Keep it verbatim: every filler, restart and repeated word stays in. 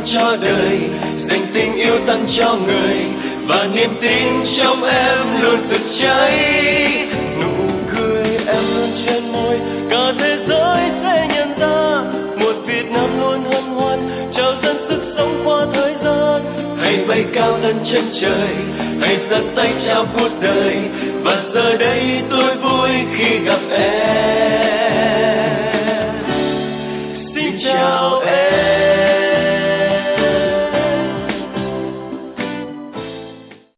cho đời, dành tình yêu tặng cho người và niềm tin trong em luôn rực cháy. Nụ cười em luôn trên môi, cả thế giới sẽ nhận ra một Việt Nam luôn hân hoan trao dâng sức sống qua thời gian. Hãy bay cao tận chân trời, hãy giơ tay chào cuộc đời, và giờ đây tôi